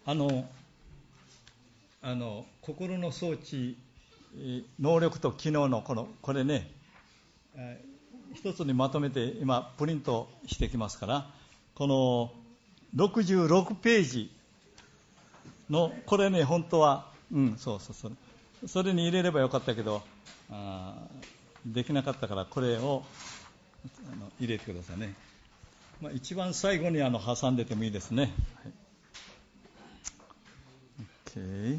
心の装置、能力と機能のこれね、一つにまとめて今プリントしてきますから、この66ページのこれね、本当はそれに入れればよかったけど、できなかったから、これを入れてくださいね。一番最後に挟んでてもいいですね。はい、OK。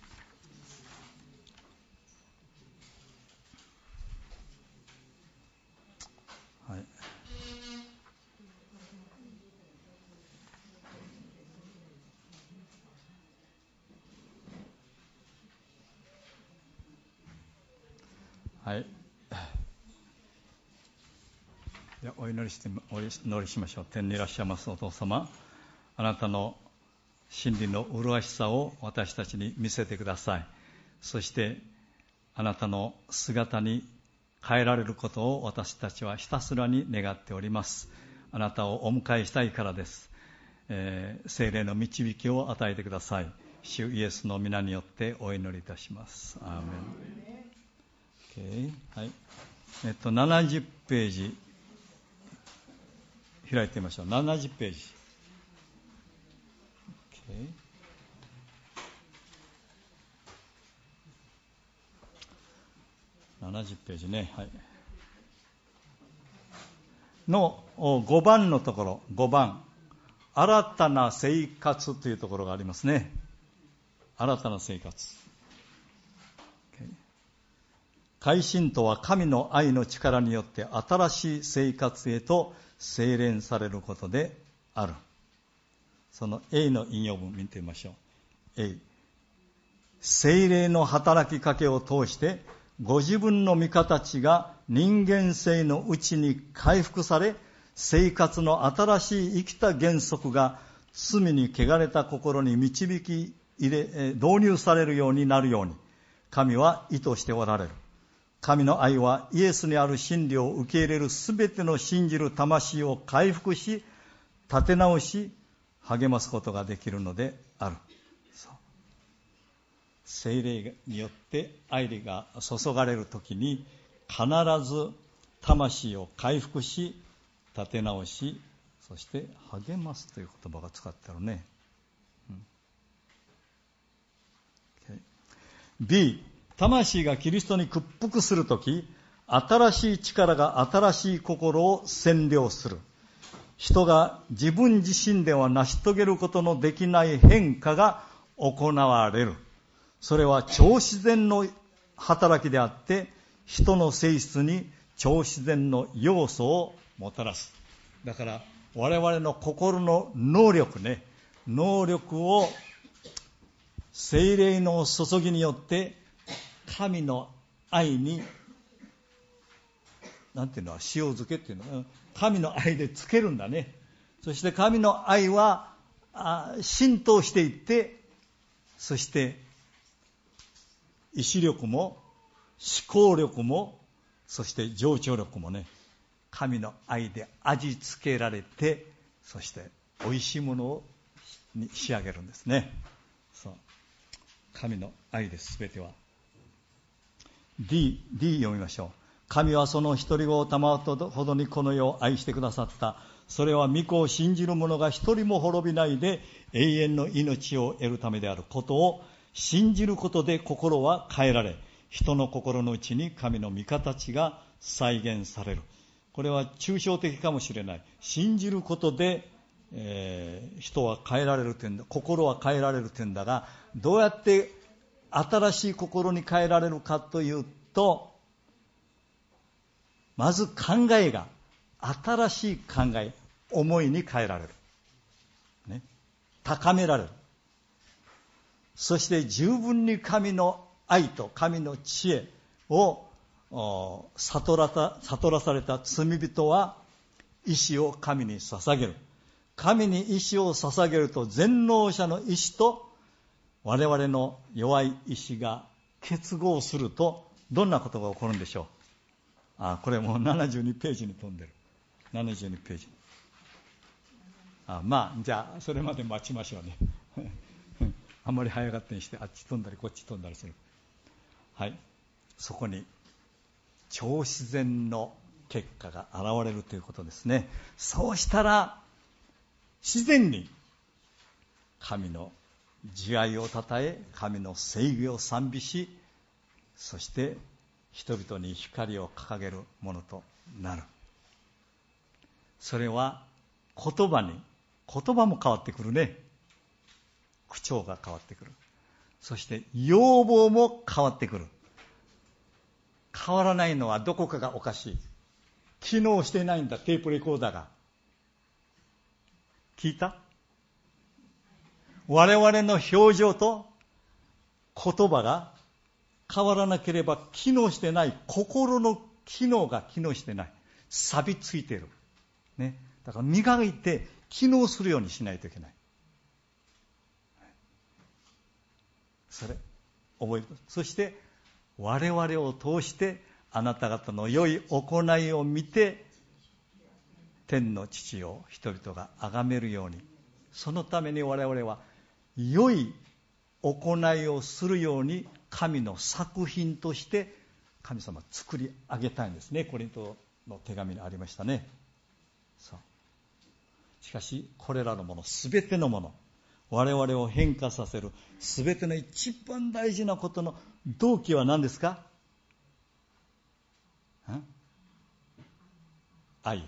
はい。はい。ではお祈りしましょう。天にいらっしゃいますお父様、あなたの真理の麗しさを私たちに見せてください。そしてあなたの姿に変えられることを私たちはひたすらに願っております。あなたをお迎えしたいからです。聖霊の導きを与えてください。主イエスの皆によってお祈りいたします。アーメン。はい。70ページ開いてみましょう。70ページ。70ページね。はい。の5番のところ、5番。新たな生活というところがありますね。新たな生活。改心とは神の愛の力によって新しい生活へと精錬されることである。その A の引用文見てみましょう。A、聖霊の働きかけを通してご自分の味方たちが人間性のうちに回復され、生活の新しい生きた原則が罪に汚れた心に導入されるようになるように神は意図しておられる。神の愛はイエスにある真理を受け入れるすべての信じる魂を回復し、立て直し、励ますことができるのである。聖霊によって愛が注がれるときに必ず魂を回復し、立て直し、そして励ますという言葉が使ってあるね。B、魂がキリストに屈服するとき、新しい力が新しい心を占領する。人が自分自身では成し遂げることのできない変化が行われる。それは超自然の働きであって、人の性質に超自然の要素をもたらす。だから我々の心の能力を聖霊の注ぎによって神の愛に塩漬けっていうの、神の愛でつけるんだね。そして神の愛は浸透していって、そして意志力も思考力も、そして情緒力もね、神の愛で味付けられて、そして美味しいものに仕上げるんですね。そう神の愛です。すべては。 D 読みましょう。神はその一人子を賜るほどにこの世を愛してくださった。それは御子を信じる者が一人も滅びないで永遠の命を得るためであることを信じることで、心は変えられ、人の心の内に神の御形が再現される。これは抽象的かもしれない。信じることで、人は変えられるというんだ、心は変えられるというんだが、どうやって新しい心に変えられるかというと、まず考えが新しい考え、思いに変えられる、ね、高められる。そして十分に神の愛と神の知恵を悟らされた罪人は意志を神に捧げる。神に意志を捧げると、全能者の意志と我々の弱い意志が結合すると、どんなことが起こるんでしょう。これもう72ページに飛んでる。72ページ。じゃあそれまで待ちましょうね。 あんまり早がってにしてあっち飛んだりこっち飛んだりする。はい、そこに超自然の結果が現れるということですね。そうしたら自然に神の慈愛をたたえ、神の正義を賛美し、そして人々に光を掲げるものとなる。それは言葉も変わってくるね。口調が変わってくる。そして要望も変わってくる。変わらないのはどこかがおかしい。機能してないんだ、テープレコーダーが。聞いた？我々の表情と言葉が変わらなければ機能してない。心の機能が機能してない。錆びついている。ね。だから磨いて機能するようにしないといけない。それ、覚える。そして、我々を通してあなた方の良い行いを見て、天の父を人々が崇めるように、そのために我々は良い行いをするように神の作品として神様を作り上げたいんですね。コリントの手紙にありましたね。そう。しかしこれらのもの、すべてのもの、我々を変化させるすべての一番大事なことの動機は何ですか？愛。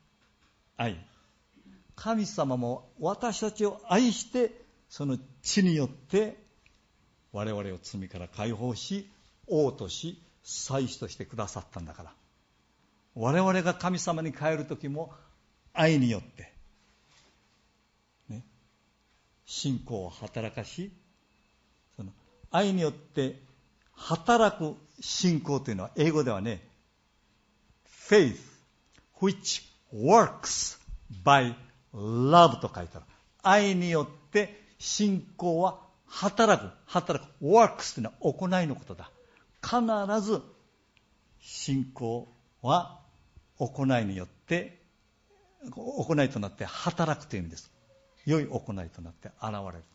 神様も私たちを愛してその血によって我々を罪から解放し、王とし祭司としてくださったんだから、我々が神様に帰るときも愛によって、ね、信仰を働かし、その愛によって働く信仰というのは英語ではね、faith which works by love と書いてある。愛によって信仰は働く works というのは行いのことだ。必ず信仰は行いによって行いとなって働くという意味です。良い行いとなって現れる。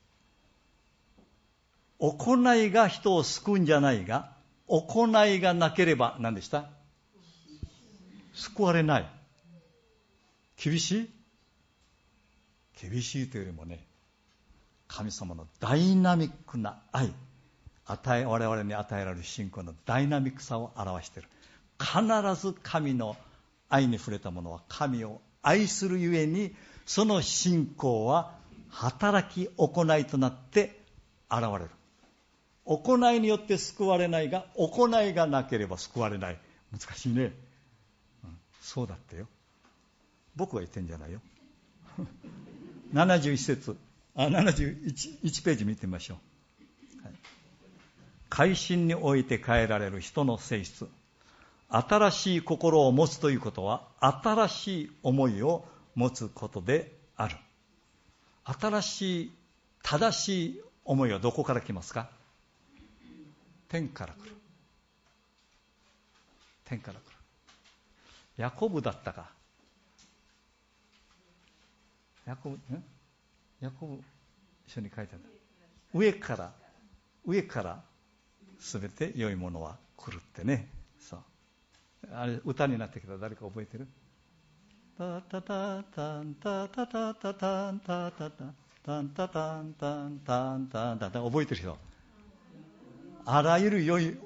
行いが人を救うんじゃないが、行いがなければ何でした？救われない。厳しいというよりもね、神様のダイナミックな愛、我々に与えられる信仰のダイナミックさを表している。必ず神の愛に触れた者は神を愛するゆえに、その信仰は働き行いとなって現れる。行いによって救われないが、行いがなければ救われない。難しいね。そうだってよ。僕は言ってんじゃないよ。71ページ見てみましょう。はい、改心において変えられる人の性質。新しい心を持つということは、新しい思いを持つことである。新しい、正しい思いはどこから来ますか？天から来る。天から来る。ヤコブだったか。ヤコブ書に書いてある。上からすべて良いものは来るってね。そう。あれ歌になってきたら誰か覚えてる？タタタタンタタタタタンタタタタンタタンタンタンタンタンタン、覚えてる人？あらゆる良い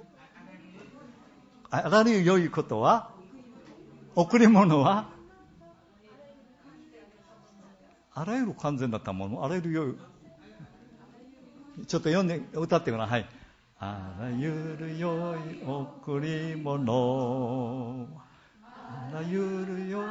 ことは、贈り物は、あらゆる完全だったもの、あらゆる良い、ちょっと読んで歌ってごらん。はい。あらゆる良い贈り物、あらゆる良い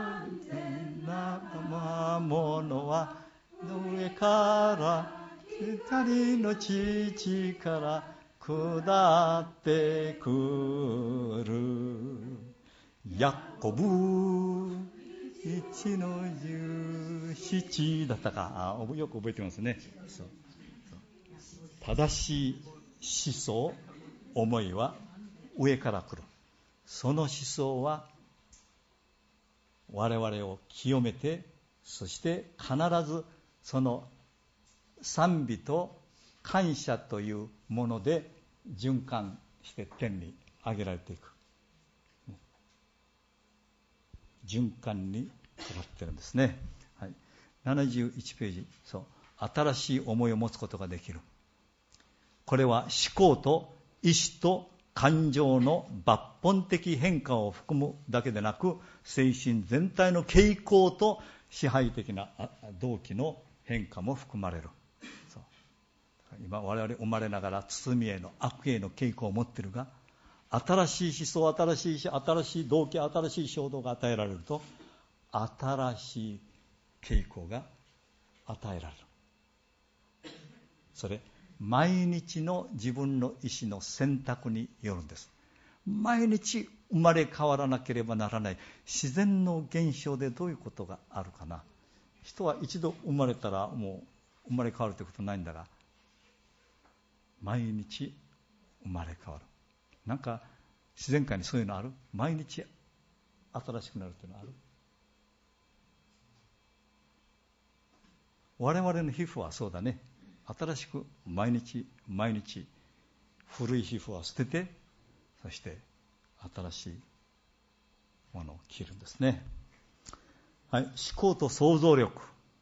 なものは上から二人の父から下ってくる。ヤコブ1の17だったか。よく覚えてますね。そう。正しい思想、思いは上から来る。その思想は我々を清めて、そして必ずその賛美と感謝というもので循環して天に上げられていく。循環にかかってるんですね。はい、71ページ。そう、新しい思いを持つことができる。これは思考と意志と感情の抜本的変化を含むだけでなく、精神全体の傾向と支配的な動機の変化も含まれる。そう、今我々生まれながら包みへの悪への傾向を持っているが、新しい思想、新しい意志、新しい動機、新しい衝動が与えられると、新しい傾向が与えられる。それ毎日の自分の意思の選択によるんです。毎日生まれ変わらなければならない自然の現象でどういうことがあるかな。人は一度生まれたらもう生まれ変わるということないんだが、毎日生まれ変わる。なんか自然界にそういうのある？毎日新しくなるというのある？我々の皮膚はそうだね。新しく毎日毎日古い皮膚は捨てて、そして新しいものを着るんですね。はい、思考と想像力。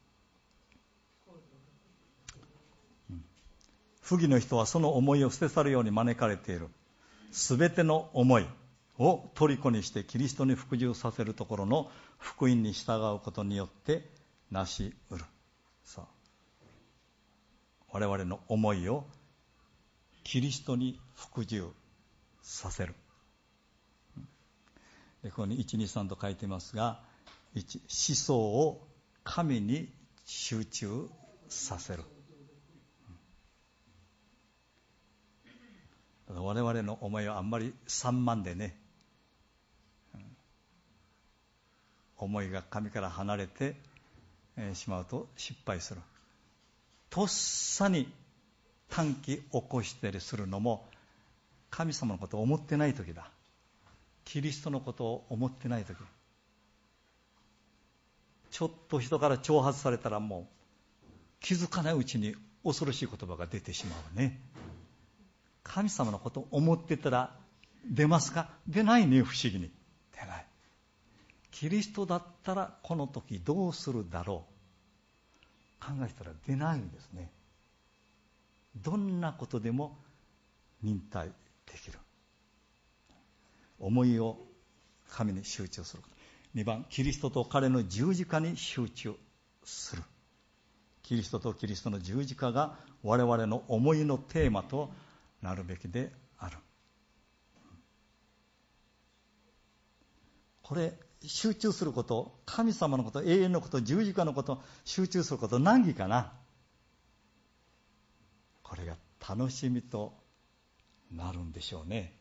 不義の人はその思いを捨て去るように招かれている。すべての思いを虜にしてキリストに服従させるところの福音に従うことによって成し得る。さあ、我々の思いをキリストに服従させる。ここに 1,2,3 と書いていますが、1、思想を神に集中させる。我々の思いはあんまり散漫でね、思いが神から離れてしまうと失敗する。とっさに短気起こしたりするのも神様のことを思ってない時だ。キリストのことを思ってない時。ちょっと人から挑発されたらもう気づかないうちに恐ろしい言葉が出てしまうね。神様のことを思ってたら出ますか？出ないね、不思議に。出ない。キリストだったらこの時どうするだろう。考えたら出ないんですね。どんなことでも忍耐できる。思いを神に集中すること。2番、キリストと彼の十字架に集中する。キリストとキリストの十字架が我々の思いのテーマとなるべきである。これ集中すること、神様のこと、永遠のこと、十字架のこと、集中すること、難儀かな。これが楽しみとなるんでしょうね。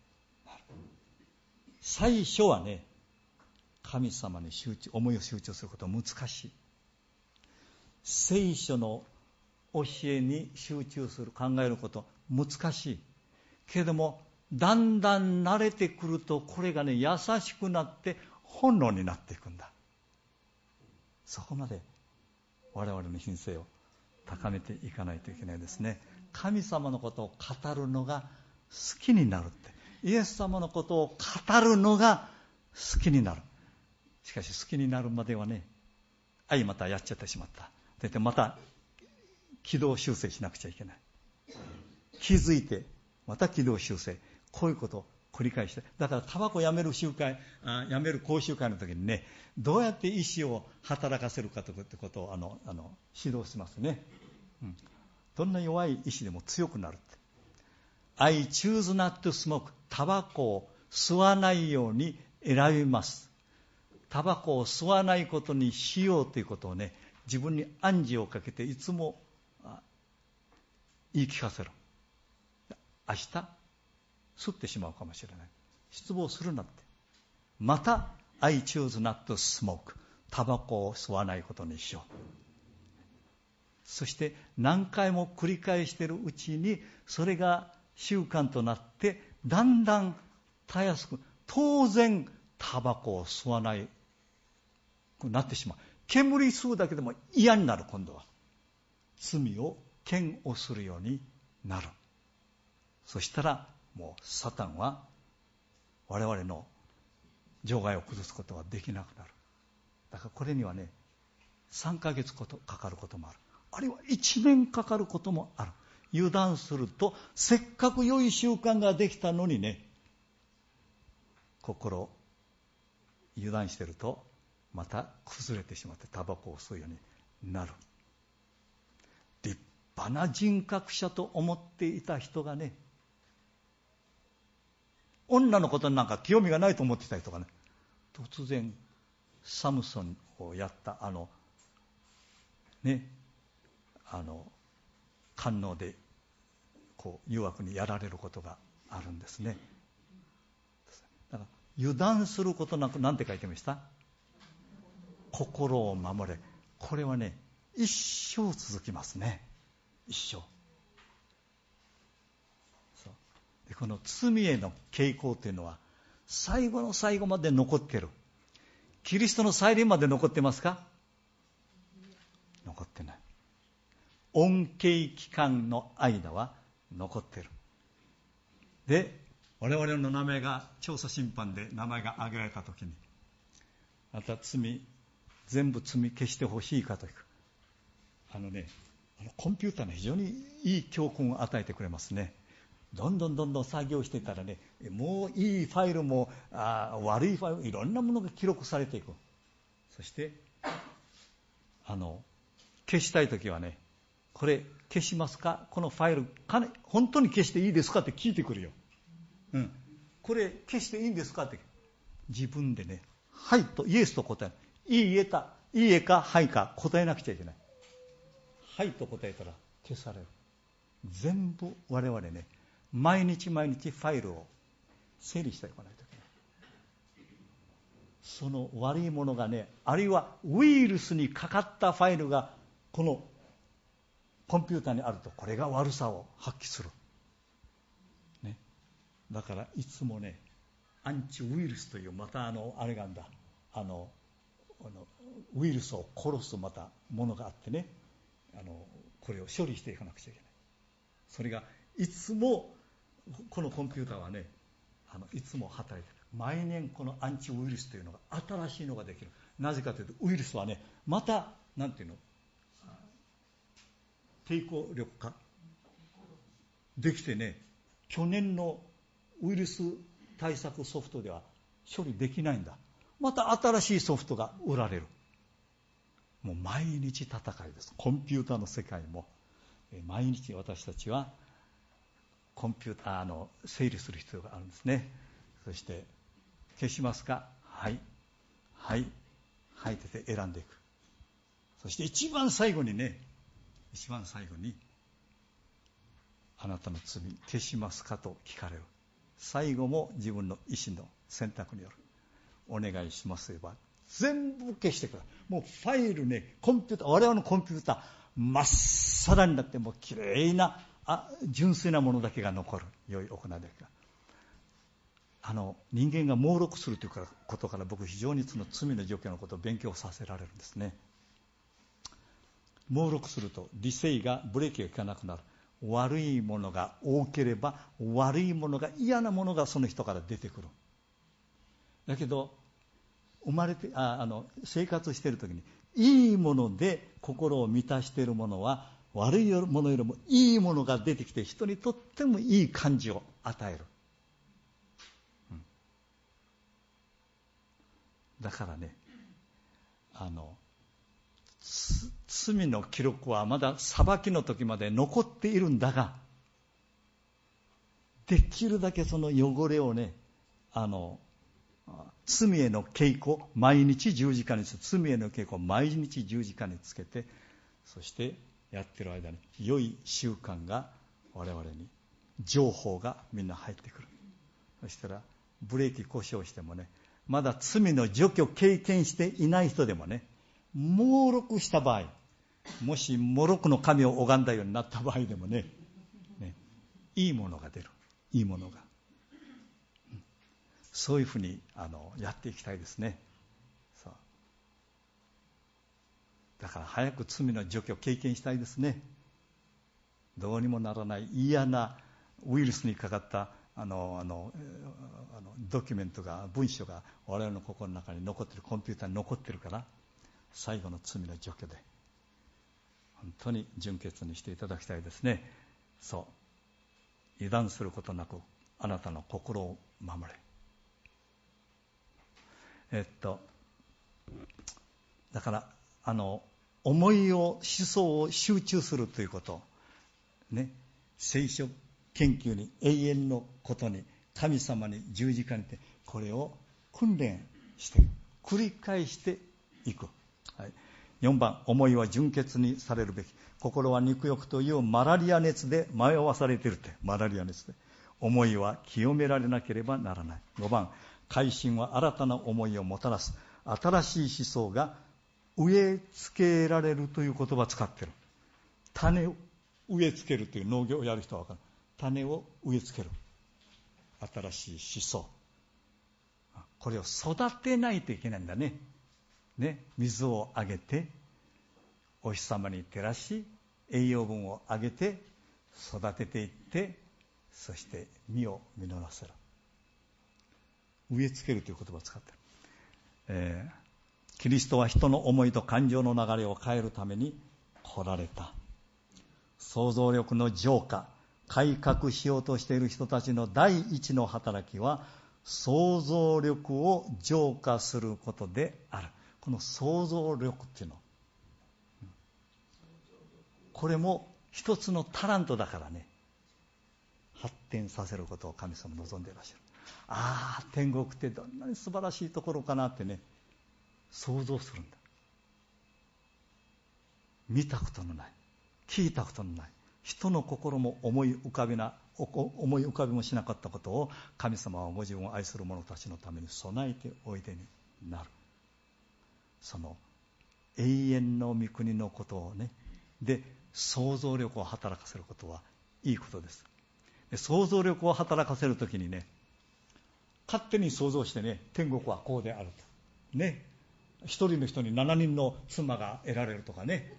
最初はね、神様に思いを集中することは難しい。聖書の教えに集中する、考えること難しいけれども、だんだん慣れてくるとこれがね、優しくなって本能になっていくんだ。そこまで我々の品性を高めていかないといけないですね。神様のことを語るのが好きになるって、イエス様のことを語るのが好きになる。しかし好きになるまではね、またやっちゃってしまったでまた軌道修正しなくちゃいけない。気づいてまた軌道修正、こういうことを繰り返して、だからタバコやめる集会、やめる講習会の時にね、どうやって意志を働かせるかということを指導しますね。どんな弱い意志でも強くなるって。I choose not to smoke。タバコを吸わないように選びます。タバコを吸わないことにしようということをね、自分に暗示をかけていつも言い聞かせる。明日吸ってしまうかもしれない。失望するなって。また I choose not to smoke。タバコを吸わないことにしよう。そして何回も繰り返しているうちにそれが習慣となってだんだんたやすく、当然タバコを吸わないくなってしまう。煙吸うだけでも嫌になる。今度は罪を嫌悪するようになる。そしたらもうサタンは我々の場外を崩すことはできなくなる。だからこれにはね、3ヶ月かかることもある。あるいは1年かかることもある。油断すると、せっかく良い習慣ができたのにね、心油断してるとまた崩れてしまってタバコを吸うようになる。立派な人格者と思っていた人がね、女のことになんか興味がないと思っていた人がね、突然サムソンをやった官能でこう誘惑にやられることがあるんですね。だから油断することなく、なんて書いてました？心を守れ。これはね、一生続きますね。一生。そうで、この罪への傾向というのは最後の最後まで残っている。キリストの再臨まで残ってますか？残ってない。恩恵期間の間は残っている。で、我々の名前が調査審判で名前が挙げられたときに、また全部罪消してほしいかというコンピューターの非常にいい教訓を与えてくれますね。どんどん作業していたらね、もういいファイルも悪いファイル、いろんなものが記録されていく。そして消したいときはね、これ消しますか、このファイル本当に消していいですかって聞いてくるよ。これ消していいんですかって自分でね、はいとイエスと答える。いいえかはいか答えなくちゃいけない。はいと答えたら消される。全部我々ね、毎日ファイルを整理していかないといけない。その悪いものがね、あるいはウイルスにかかったファイルがこのコンピューターにあると、これが悪さを発揮する、ね、だからいつもね、アンチウイルスというまたあれがあるんだ、ウイルスを殺すまたものがあってね、これを処理していかなくちゃいけない。それがいつもこのコンピューターはね、いつも働いている。毎年このアンチウイルスというのが新しいのができる。なぜかというと、ウイルスはね、またなんていうの、抵抗力化できてね、去年のウイルス対策ソフトでは処理できないんだ。また新しいソフトが売られる。もう毎日戦いです。コンピューターの世界も毎日私たちはコンピューター整理する必要があるんですね。そして消しますか、はいって選んでいく。そして一番最後にあなたの罪消しますかと聞かれる。最後も自分の意思の選択による。お願いしますと言えば全部消してくれる。もうファイルね、コンピューター、我々のコンピューター真っさらになって、もうきれいな純粋なものだけが残る。良い行いだけが。人間が盲録するということから、僕非常にその罪の状況のことを勉強させられるんですね。盲録すると理性がブレーキが効かなくなる。悪いものが多ければ悪いものが、嫌なものがその人から出てくる。だけど生活しているときに、いいもので心を満たしているものは悪いものよりもいいものが出てきて、人にとってもいい感じを与える。だからね、罪の記録はまだ裁きの時まで残っているんだが、できるだけその汚れをね、罪への稽古、毎日十字架につけて、罪への稽古を毎日十字架につけて、そしてやってる間に良い習慣が我々に、情報がみんな入ってくる。そしたらブレーキ故障してもね、まだ罪の除去経験していない人でもね、盲録した場合、もしもろくの神を拝んだようになった場合でもね、いいものが出る。いいものが。そういうふうにやっていきたいですね。そうだから早く罪の除去を経験したいですね。 どうにもならない嫌なウイルスにかかったドキュメントが、文章が我々の心の中に残ってる、コンピューターに残ってるから、最後の罪の除去で本当に純潔にしていただきたいですね。そう、油断することなくあなたの心を守れ。だから思いを、思想を集中するということね、聖書研究に、永遠のことに、神様に、十字架にて、これを訓練して繰り返していく。はい、4番、思いは純潔にされるべき。心は肉欲というマラリア熱で迷わされているって。マラリア熱で思いは清められなければならない。5番、改心は新たな思いをもたらす。新しい思想が植え付けられるという言葉を使っている。種を植え付けるという、農業をやる人は分かる。種を植え付ける。新しい思想、これを育てないといけないんだね。水をあげて、お日様に照らし、栄養分をあげて育てていって、そして実を実らせる。植え付けるという言葉を使っている。キリストは人の思いと感情の流れを変えるために来られた。想像力の浄化、改革しようとしている人たちの第一の働きは、想像力を浄化することである。この想像力っていうの、これも一つのタラントだからね、発展させることを神様望んでいらっしゃる。ああ、天国ってどんなに素晴らしいところかなってね、想像するんだ。見たことのない、聞いたことのない、人の心も思い浮かびもしなかったことを、神様はご自分を愛する者たちのために備えておいでになる。その永遠の御国のことをね、で想像力を働かせることはいいことです。で想像力を働かせるときにね、勝手に想像してね、天国はこうであるとね、一人の人に7人の妻が得られるとかね、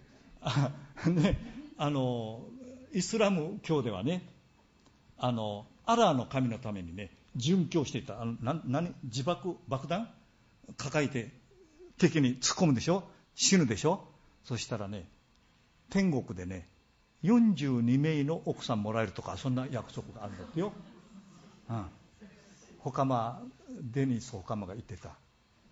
イスラム教ではね、アラーの神のためにね、殉教していた。自爆弾抱えて敵に突っ込むでしょ、死ぬでしょ。そしたらね、天国でね、42名の奥さんもらえるとか、そんな約束があるんだってよ。デニス・ホカマが言ってた。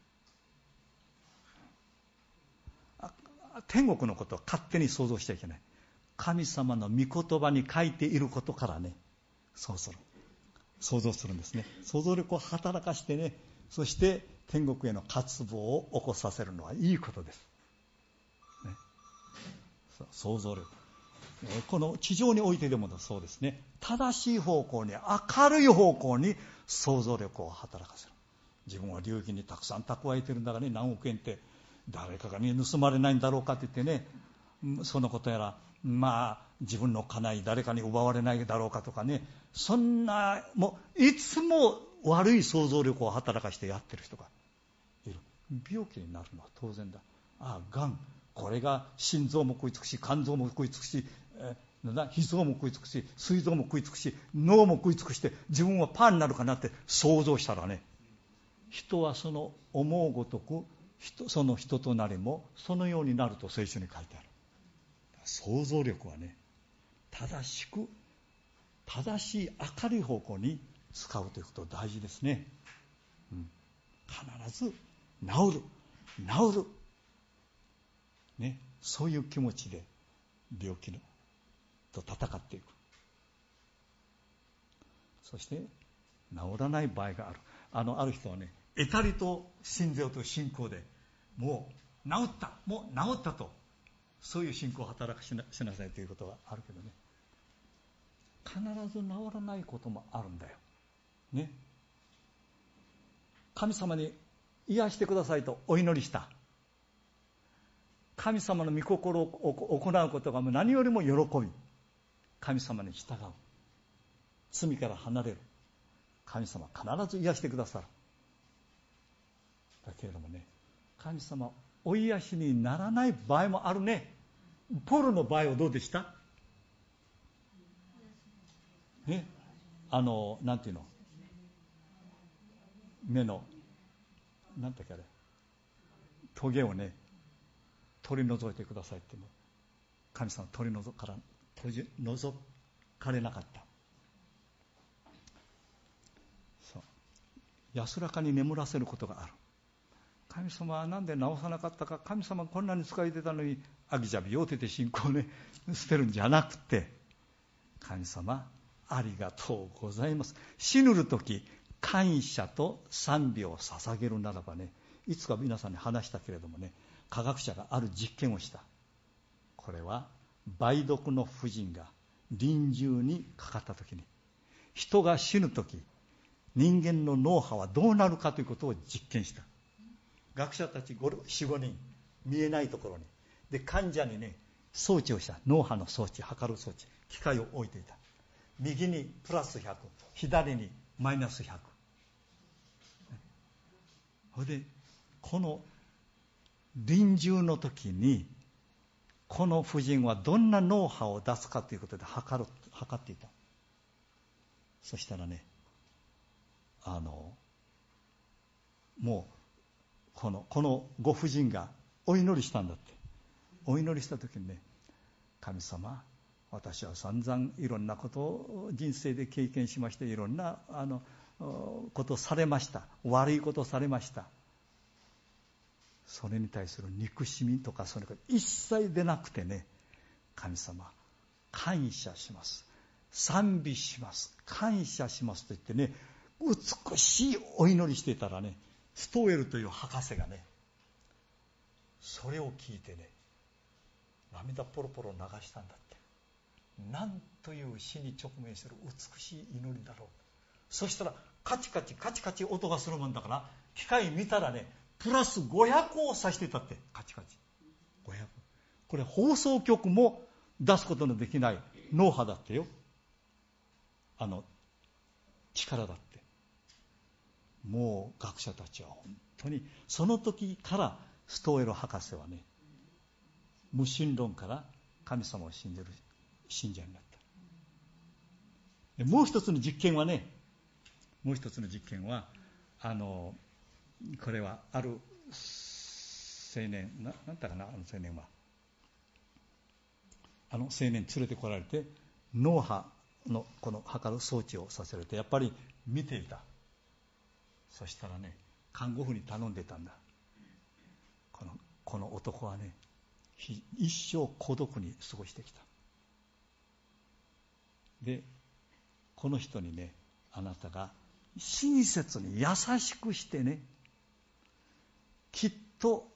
天国のことは勝手に想像しちゃいけない。神様の御言葉に書いていることからね、想像するんですね。想像力を働かしてね、そして天国への渇望を起こさせるのはいいことです、ね、想像力、この地上においてでもそうですね。正しい方向に、明るい方向に想像力を働かせる。自分は流儀にたくさん蓄えてるんだからね、何億円って誰かがね盗まれないんだろうかって言ってね、そのことやら、自分の家内誰かに奪われないだろうかとかね、そんなもういつも悪い想像力を働かしてやってる人がいる。病気になるのは当然だ。がん、これが心臓も食いつくし、肝臓も食いつくし、脾臓も食いつくし、膵臓も食いつくし、脳も食いつくして、自分はパンになるかなって想像したらね、人はその思うごとくその人となりもそのようになると聖書に書いてある。想像力はね、正しい明るい方向に使うということが大事ですね。必ず治る、ね、そういう気持ちで病気と戦っていく。そして治らない場合がある。ある人はね、得たりと信ぜよという信仰で、もう治ったと、そういう信仰を働かしなさいということがあるけどね、必ず治らないこともあるんだよ、ね、神様に癒してくださいとお祈りした。神様の御心を行うことが何よりも喜び、神様に従う、罪から離れる。神様は必ず癒してくださる。だけれどもね、神様お癒しにならない場合もあるね。ポールの場合はどうでした？ ね、なんていうの、目のなんだっけあれ、トゲをね取り除いてくださいっても神様取り除かれなかった。そう、安らかに眠らせることがある。神様はなんで治さなかったか、神様こんなに使いてたのにアギジャビようてて信仰をね捨てるんじゃなくて、神様ありがとうございます。死ぬるとき感謝と賛美を捧げるならばね、いつか皆さんに話したけれどもね、科学者がある実験をした。これは梅毒の婦人が臨終にかかったときに、人が死ぬとき人間の脳波はどうなるかということを実験した。学者たち 4,5 人見えないところにで、患者にね装置をした。脳波の装置、測る装置、機械を置いていた。右にプラス100、左にマイナス100。それでこの臨終の時にこの婦人はどんな脳波を出すかということで測っていた。そしたらね、もうこのご婦人がお祈りしたんだって。お祈りした時にね、神様、私は散々いろんなことを人生で経験しまして、いろんなことをされました。悪いことをされました。それに対する憎しみとかそれが一切出なくてね、神様感謝します、賛美します、感謝しますと言ってね、美しいお祈りしていたらね、ストーエルという博士がね、それを聞いてね、涙ポロポロ流したんだって。なんという死に直面する美しい祈りだろう。そしたらカチカチカチカチ音がするもんだから、機械見たらね、プラス500を指してたって。カチカチ500。これ放送局も出すことのできない脳波だってよ。力だって。もう学者たちは本当にその時からストーエル博士はね、無神論から神様を信じる信者になった。もう一つの実験はね、これはある青年、なんだかな、青年は青年連れてこられて、脳波のこの測る装置をさせられて、やっぱり見ていた。そしたらね、看護婦に頼んでたんだ。この男はね、一生孤独に過ごしてきた。で、この人にね、あなたが親切に優しくしてね、きっと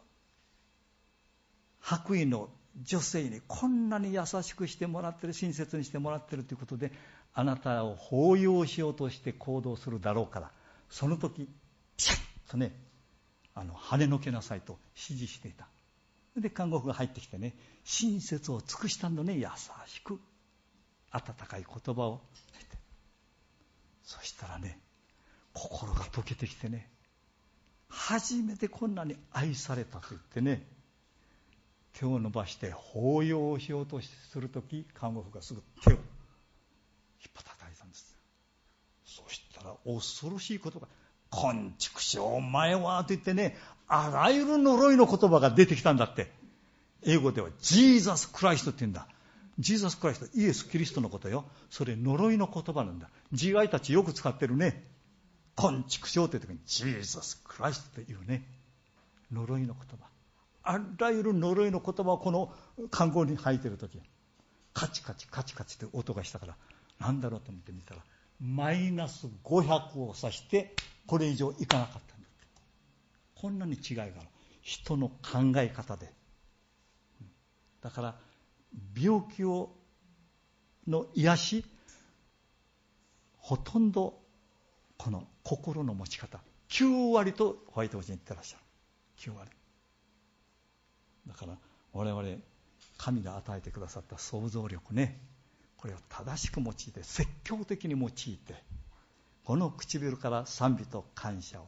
白衣の女性にこんなに優しくしてもらってる、親切にしてもらってるということで、あなたを抱擁しようとして行動するだろうから、その時ピシャッとね、跳ねのけなさいと指示していた。で、看護婦が入ってきてね、親切を尽くしたんだね、優しく温かい言葉を言って、そしたらね、心が溶けてきてね、初めてこんなに愛されたと言ってね、手を伸ばして抱擁をしようとするとき、看護婦がすぐ手を引っ叩いたんです。そしたら恐ろしいことが、こんちくしょうお前はと言ってね、あらゆる呪いの言葉が出てきたんだって。英語ではジーザスクライストって言うんだ。ジーザスクライスト、イエス・キリストのことよ。それ呪いの言葉なんだ。GI たちよく使ってるね。こんちくしょうという時にジーザスクライストというね、呪いの言葉。あらゆる呪いの言葉をこの看護に吐いてる時、カチカチカチカチという音がしたから、なんだろうと思ってみたら、マイナス500を指してこれ以上いかなかったんだって。こんなに違いがある。人の考え方で。だから病気の癒し、ほとんどこの心の持ち方、9割とホワイト王子に言ってらっしゃる。9割。だから我々神が与えてくださった想像力ね、これを正しく用いて、積極的に用いて、この唇から賛美と感謝を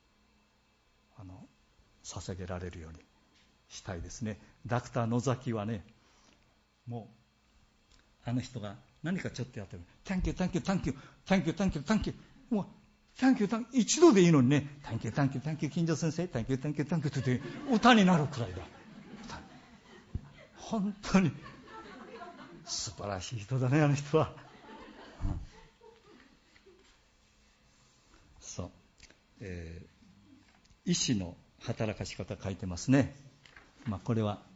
捧げられるようにしたいですね。ダクター野崎はね、もうあの人が何かちょっとやってる。Thank you, thank you, thank you, thank you, thank you, thank you。もう、Thank you, thank you。一度でいいのにね、Thank you, thank you, thank you、金城先生、Thank you, thank you, thank you って歌になるくらいだ。本当に素晴らしい人だね、あの人は。そう。意志の働かし方書いてますね。これは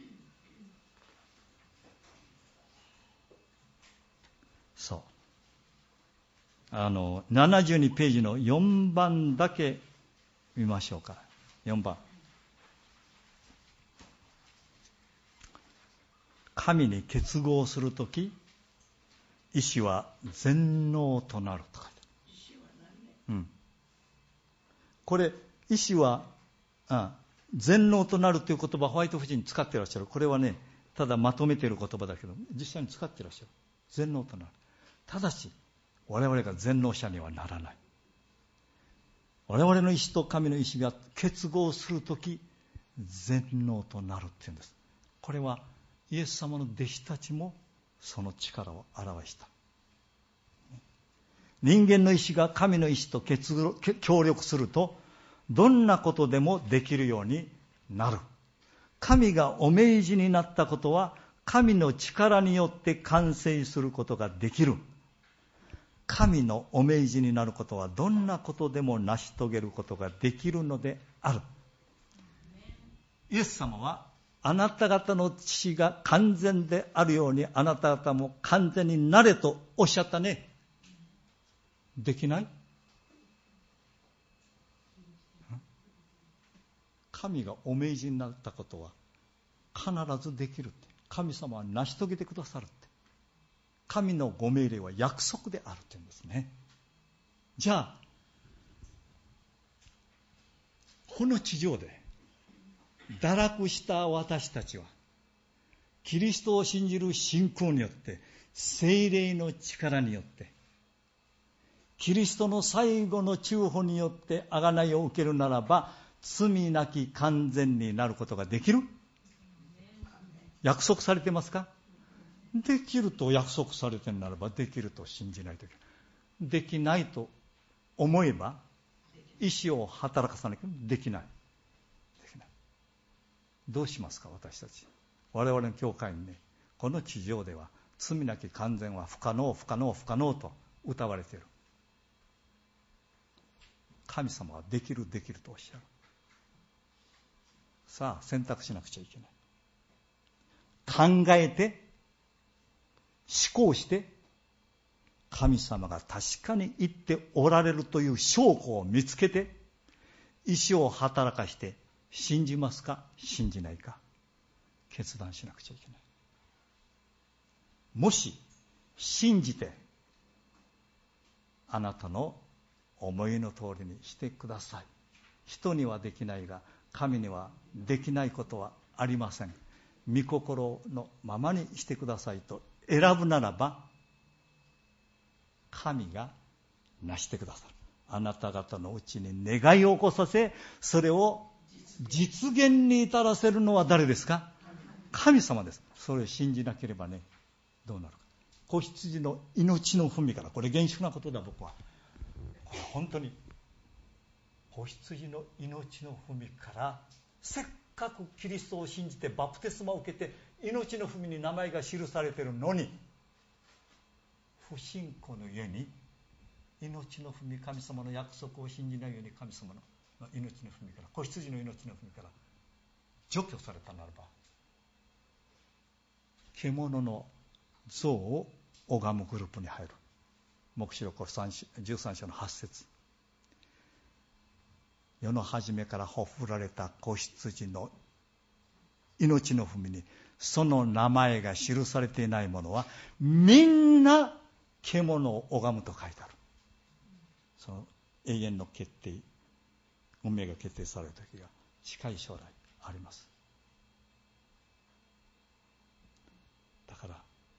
そう72ページの4番だけ見ましょうか。4番、神に結合するとき意志は全能となると書いてある。これ意志は全能となるという言葉、ホワイト夫人に使っていらっしゃる。これはね、ただまとめている言葉だけど、実際に使っていらっしゃる。全能となる。ただし、我々が全能者にはならない。我々の意志と神の意志が結合するとき、全能となるっていうんです。これはイエス様の弟子たちもその力を表した。人間の意志が神の意志と協力すると、どんなことでもできるようになる。神がお命じになったことは、神の力によって完成することができる。神のお命じになることは、どんなことでも成し遂げることができるのである。イエス様は、あなた方の父が完全であるように、あなた方も完全になれとおっしゃったね。できない？神がお命じになったことは必ずできるって。神様は成し遂げてくださるって。神のご命令は約束であるって言うんですね。じゃあ、この地上で堕落した私たちは、キリストを信じる信仰によって、聖霊の力によって、キリストの最後の中保によって贖いを受けるならば、罪なき完全になることができる？約束されてますか？できると約束されているならば、できると信じないといけない。できないと思えば、意志を働かさなきゃできない。できない。どうしますか、私たち。我々の教会にね、この地上では罪なき完全は不可能、不可能、不可能と歌われている。神様はできる、できるとおっしゃる。さあ、選択しなくちゃいけない。考えて、思考して、神様が確かに言っておられるという証拠を見つけて、意志を働かして、信じますか、信じないか、決断しなくちゃいけない。もし、信じて、あなたの思いの通りにしてください。人にはできないが、神にはできないことはありません。御心のままにしてくださいと選ぶならば、神がなしてくださる。あなた方のうちに願いを起こさせ、それを実現に至らせるのは誰ですか？神様です。それを信じなければね、どうなるか。子羊の命の文から、これ厳粛なことだ、僕は。これ本当に子羊の命の文から、せっかくキリストを信じてバプテスマを受けて命の文に名前が記されているのに、不信仰の家に命の文、神様の約束を信じないように、神様の命の文から、子羊の命の文から除去されたならば、獣の像を拝むグループに入る。黙示録13章の8節。世の初めからほふられた子羊の命の文にその名前が記されていないものはみんな獣を拝むと書いてある。その永遠の決定、運命が決定される時が近い将来あります。だから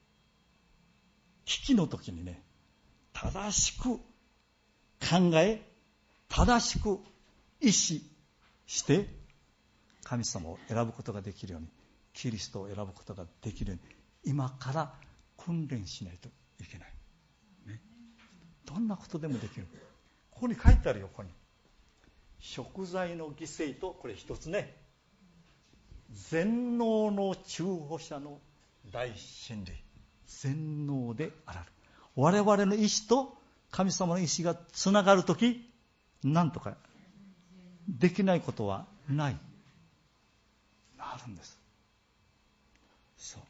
危機の時にね、正しく考え、正しく意志して神様を選ぶことができるように、キリストを選ぶことができるように、今からこ訓練しないといけない、ね、どんなことでもできる。ここに書いてあるよ。ここに食材の犠牲と、これ一つね、全能の中保者の大真理、全能であられる。我々の意志と神様の意志がつながるとき、なんとかできないことはない、あるんです。そう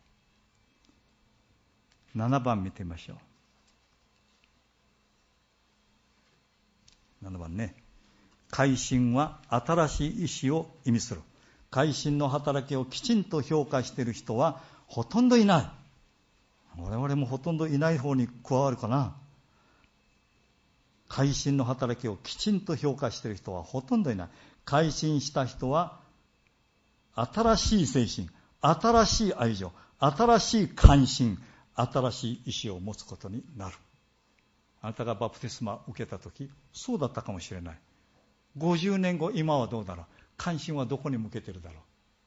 。7番見てみましょう。7番ね。改心は新しい意志を意味する。改心の働きをきちんと評価している人はほとんどいない。我々もほとんどいない方に加わるかな。改心の働きをきちんと評価している人はほとんどいない。改心した人は新しい精神、新しい愛情、新しい関心、新しい意志を持つことになる。あなたがバプテスマを受けたとき、そうだったかもしれない。50年後、今はどうだろう。関心はどこに向けてるだろ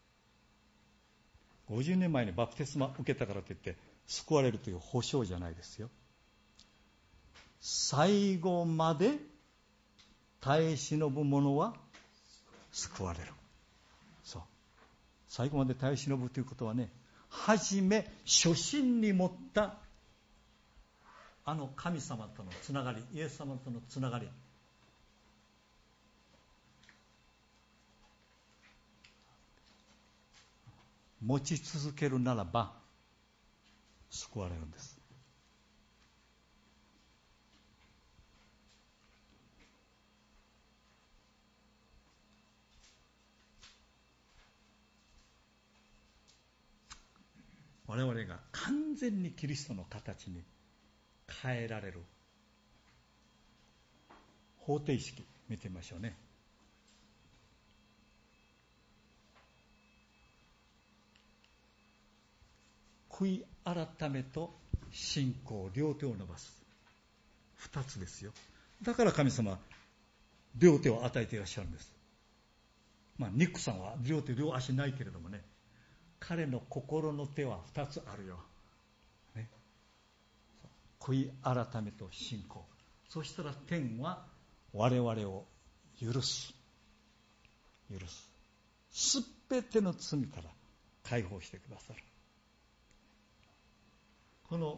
う。50年前にバプテスマを受けたからといって救われるという保証じゃないですよ。最後まで耐え忍ぶ者は救われる。そう。最後まで耐え忍ぶということはね、はじめ初心に持ったあの神様とのつながり、イエス様とのつながり、持ち続けるならば救われるんです。我々が完全にキリストの形に変えられる方程式見てみましょうね。悔い改めと信仰、両手を伸ばす。二つですよ。だから神様は両手を与えていらっしゃるんです。ニックさんは両手両足ないけれどもね、彼の心の手は二つあるよ、ね、悔い改めと信仰。そしたら天は我々を許す。すべての罪から解放してくださる。この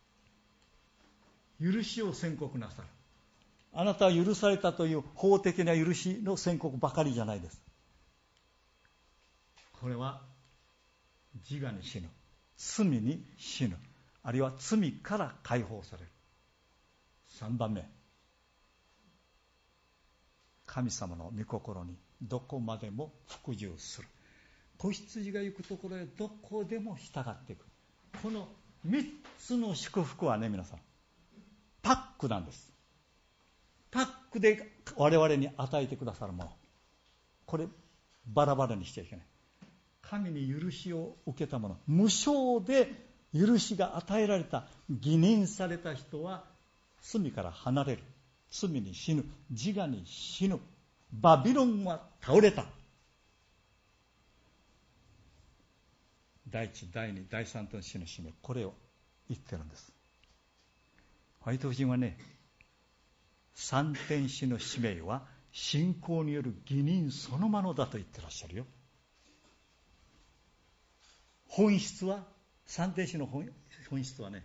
許しを宣告なさる。あなたは許されたという法的な許しの宣告ばかりじゃないです。これは自我に死ぬ、罪に死ぬ、あるいは罪から解放される。3番目、神様の御心にどこまでも服従する。子羊が行くところへどこでも従っていく。この3つの祝福はね、皆さんパックなんです。パックで我々に与えてくださるもの、これバラバラにしちゃいけない。神に許しを受けたもの、無償で許しが与えられた、義認された人は罪から離れる、罪に死ぬ、自我に死ぬ。バビロンは倒れた。第一、第二、第三と死の使命、これを言ってるんです。ホワイト夫人はね、三天使の使命は信仰による義認そのものだと言ってらっしゃるよ。本質は、三天使の本質はね、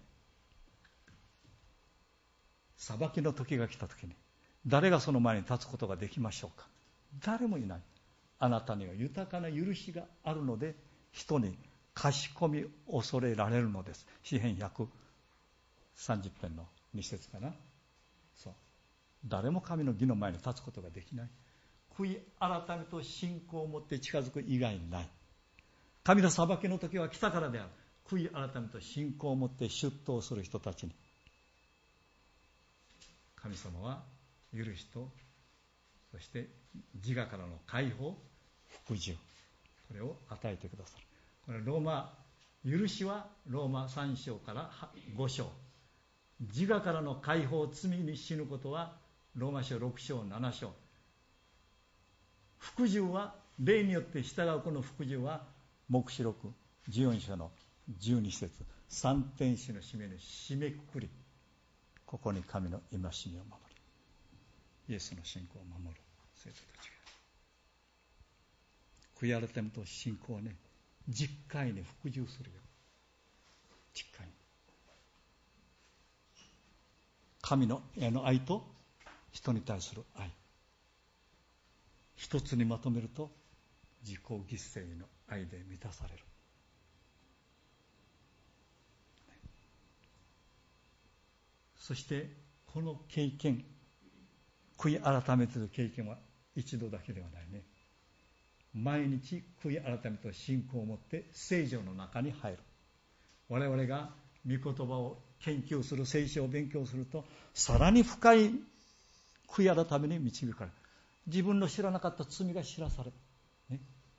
裁きの時が来た時に誰がその前に立つことができましょうか。誰もいない。あなたには豊かな許しがあるので人に賢み恐れられるのです。詩編130編の2節かな。そう。誰も神の義の前に立つことができない。悔い改めと信仰を持って近づく以外にない。神の裁きの時は来たからである。悔い改めと信仰を持って出頭する人たちに神様は許しと、そして自我からの解放、服従、これを与えてくださる。これ許しはローマ3章から5章、自我からの解放、罪に死ぬことはローマ書6章7章、服従は霊によって従う。この服従は黙示録14章の12節、 三天使の締めの締めくくり、ここに神の戒めを守り、イエスの信仰を守る生徒たちが、悔い改めと信仰をね、実会に服従するよ。実会に。神の愛と人に対する愛。一つにまとめると、自己犠牲の愛で満たされる。そしてこの経験、悔い改めという経験は一度だけではないね。毎日悔い改めと信仰を持って聖書の中に入る。我々が御言葉を研究する、聖書を勉強すると、さらに深い悔い改めに導かれる。自分の知らなかった罪が知らされる、ね、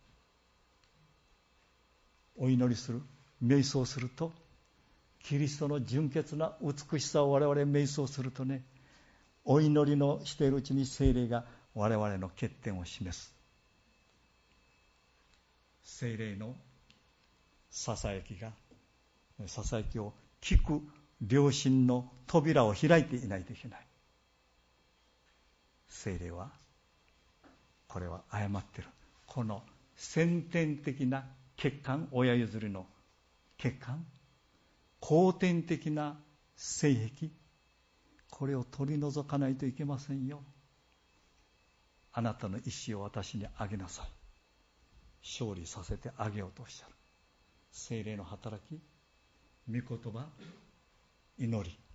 お祈りする、瞑想すると、キリストの純潔な美しさを我々瞑想するとね、お祈りのしているうちに聖霊が我々の欠点を示す。聖霊のささやきを聞く良心の扉を開いていないといけない。聖霊はこれは誤ってる。この先天的な欠陥、親譲りの欠陥、後天的な性癖、これを取り除かないといけませんよ。あなたの意志を私にあげなさい。勝利させてあげようとおっしゃる。聖霊の働き、御言葉、祈り。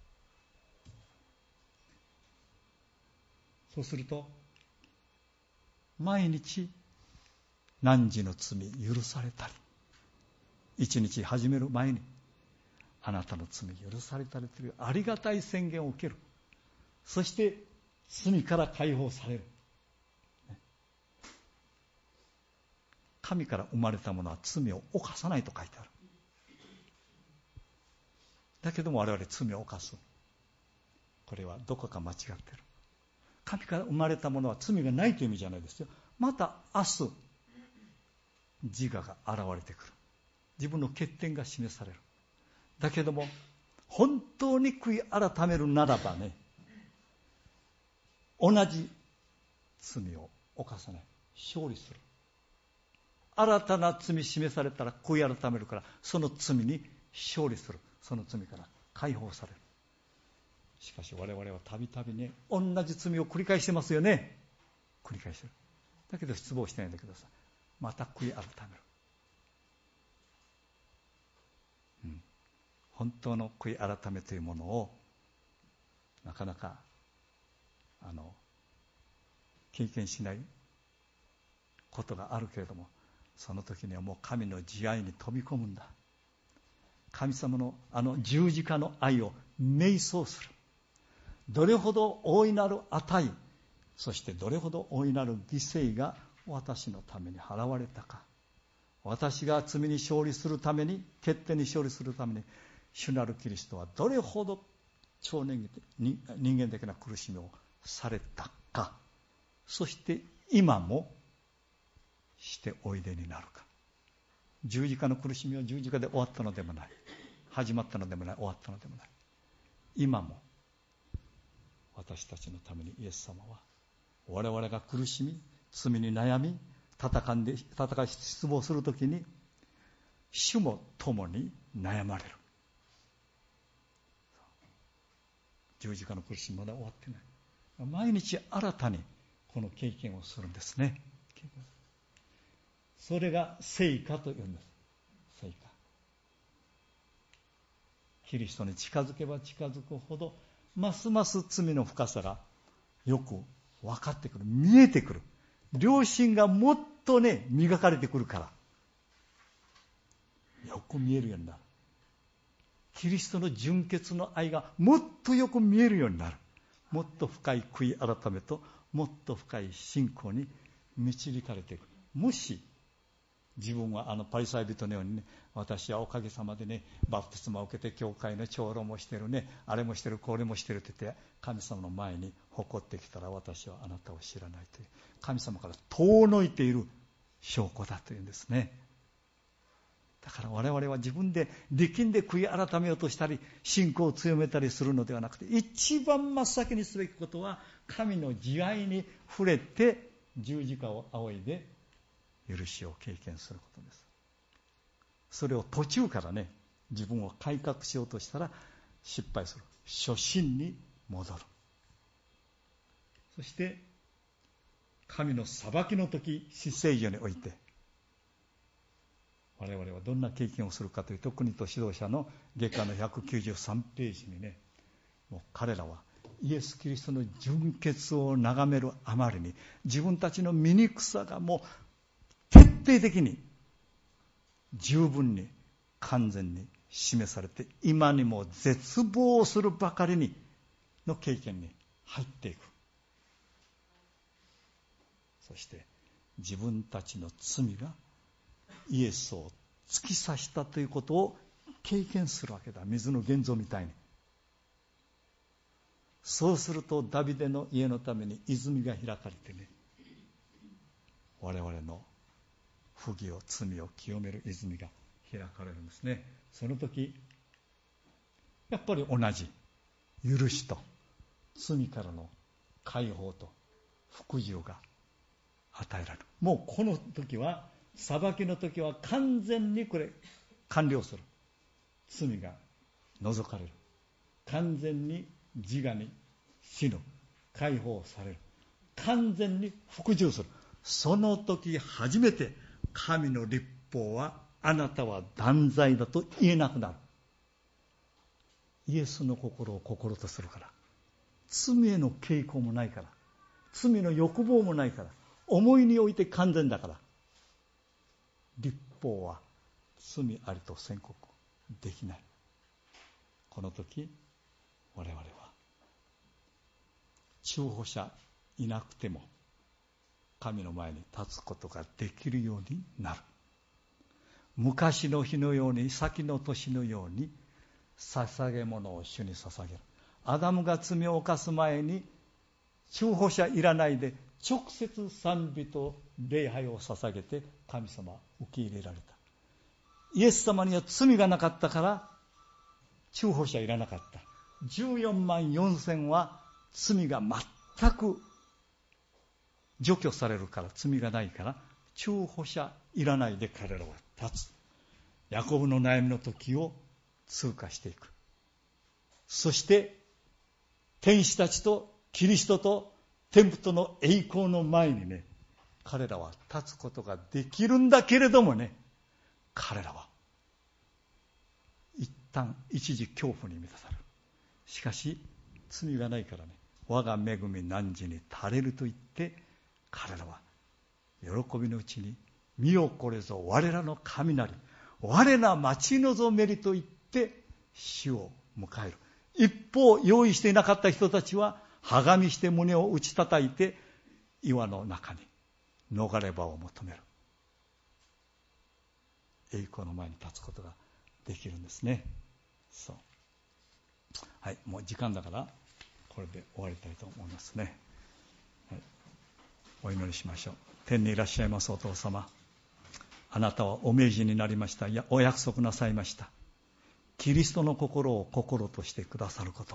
そうすると、毎日汝の罪許されたり、一日始める前にあなたの罪許されたりというありがたい宣言を受ける。そして罪から解放される。神から生まれたものは罪を犯さないと書いてある。だけども我々罪を犯す。これはどこか間違っている。神から生まれたものは罪がないという意味じゃないですよ。また明日自我が現れてくる。自分の欠点が示される。だけども本当に悔い改めるならばね、同じ罪を犯さない、勝利する。新たな罪示されたら悔い改めるから、その罪に勝利する。その罪から解放される。しかし我々はたびたびね、同じ罪を繰り返してますよね。繰り返してる。だけど失望してないんだけどさ、また悔い改める。本当の悔い改めというものをなかなか経験しないことがあるけれども、その時にはもう神の慈愛に飛び込むんだ。神様の十字架の愛を瞑想する。どれほど大いなる値、そしてどれほど大いなる犠牲が私のために払われたか。私が罪に勝利するために、欠点に勝利するために、主なるキリストはどれほど超人間的な苦しみをされたか。そして今もしておいでになるか。十字架の苦しみは十字架で終わったのでもない。始まったのでもない。終わったのでもない。今も私たちのためにイエス様は、我々が苦しみ、罪に悩み、戦い失望するときに、主も共に悩まれる。十字架の苦しみまだ終わってない。毎日新たにこの経験をするんですね。それが聖果というんです。聖果。キリストに近づけば近づくほど、ますます罪の深さがよく分かってくる。見えてくる。良心がもっとね、磨かれてくるから。よく見えるようになる。キリストの純潔の愛がもっとよく見えるようになる。もっと深い悔い改めと、もっと深い信仰に導かれていく。もし自分はパリサイ人のようにね、私はおかげさまでね、バプテスマを受けて教会の長老もしてるね、あれもしてるこれもしてるって言って神様の前に誇ってきたら、私はあなたを知らないという、神様から遠のいている証拠だというんですね。 だから我々は自分で力んで悔い改めようとしたり信仰を強めたりするのではなくて、一番真っ先にすべきことは神の慈愛に触れて十字架を仰いで許しを経験することです。それを途中からね、自分を改革しようとしたら失敗する。初心に戻る。そして神の裁きの時、至聖所において我々はどんな経験をするかというと、国と指導者の月間の193ページにね、もう彼らはイエス・キリストの純潔を眺めるあまりに自分たちの醜さがもう徹底的に十分に完全に示されて、今にも絶望するばかりにの経験に入っていく。そして自分たちの罪がイエスを突き刺したということを経験するわけだ。水の現像みたいに。そうするとダビデの家のために泉が開かれてね、我々の不義を罪を清める泉が開かれるんですね。その時やっぱり同じ許しと罪からの解放と服従が与えられる。もうこの時は、裁きの時は完全にこれ完了する。罪が除かれる。完全に自我に死ぬ。解放される。完全に服従する。その時初めて神の律法はあなたは断罪だと言えなくなる。イエスの心を心とするから。罪への傾向もないから。罪の欲望もないから。思いにおいて完全だから。律法は罪ありと宣告できない。この時我々は中保者いなくても神の前に立つことができるようになる。昔の日のように、先の年のように捧げ物を主に捧げる。アダムが罪を犯す前に中保者いらないで直接賛美と礼拝を捧げて神様は受け入れられた。イエス様には罪がなかったから中保者いらなかった。14万4千は罪が全く除去されるから、罪がないから中保者いらないで彼らは立つ。ヤコブの悩みの時を通過していく。そして天使たちとキリストと天父との栄光の前にね、彼らは立つことができるんだけれどもね、彼らは一旦一時恐怖に満たされる。しかし罪がないからね、我が恵み汝に足れると言って彼らは喜びのうちに、見よこれぞ我らの神なり、我ら待ち望めりと言って死を迎える。一方用意していなかった人たちははがみして胸を打ち叩いて岩の中に逃れ場を求める。栄光の前に立つことができるんですね。そう。はい、もう時間だからこれで終わりたいと思いますね。はい、お祈りしましょう。天にいらっしゃいますお父様、あなたはお命じになりました。いや、お約束なさいました。キリストの心を心としてくださること。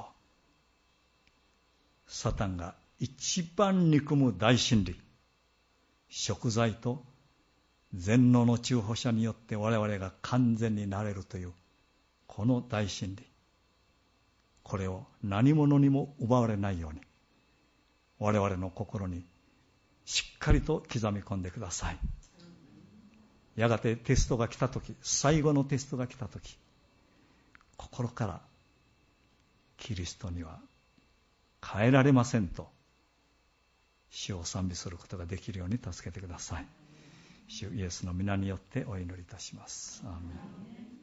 サタンが一番憎む大真理、贖罪と全能の中保者によって我々が完全になれるというこの大真理、これを何者にも奪われないように我々の心にしっかりと刻み込んでください。やがてテストが来たとき、最後のテストが来たとき、心からキリストには変えられませんと主を賛美することができるように助けてください。主イエスの皆によってお祈りいたします。アーメン。